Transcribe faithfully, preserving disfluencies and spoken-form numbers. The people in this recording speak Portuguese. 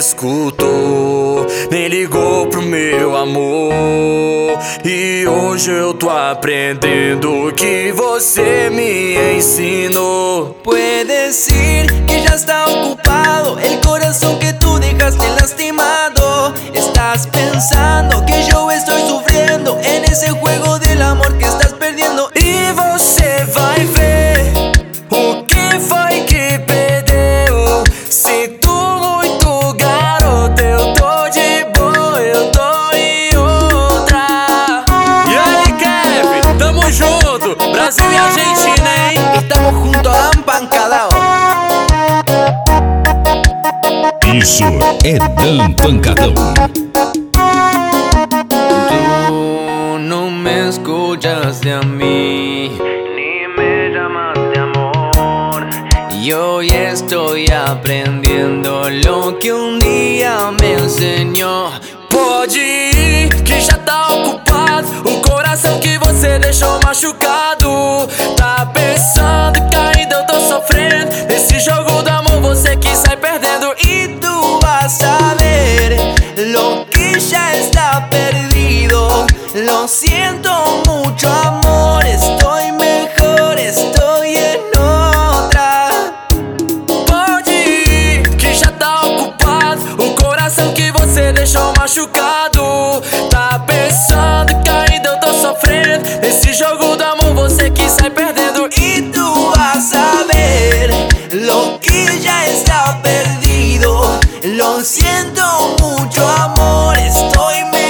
escutou, nem ligou pro meu amor. E hoje eu tô aprendendo o que você me ensinou. Puedes decir que ya está ocupado el corazón que tú dejaste lastimado. Estás pensando que yo estoy sufriendo en ese juego del amor que estás perdiendo. E você vai ver o que foi que perdeu. Sinto muito, garoto, eu tô de boa, eu tô em outra. E aí, Kevin, tamo junto, Brasil e Argentina, hein? Estamos junto a Dan Pancadão. Isso é Dan Pancadão. Tú no me escuchaste a mí, ni me llamaste amor. Y hoy estoy aprendiendo lo que un día me enseñó. Pode ir, que já tá ocupado o coração que você deixou machucado. Tá pensando que ainda eu tô sofrendo nesse jogo do amor, você que sai perdendo. Y tú vas a ver lo que ya está perdido. Lo siento mucho, amor, estoy mejor, estoy en otra. Pode ir, que já tá ocupado o coração que você deixou machucado. Tá pensando que ainda eu tô sofrendo nesse jogo do amor, você que sai perdendo. Y tú vas a ver lo que ya está perdido. Lo siento mucho, amor, estoy mejor.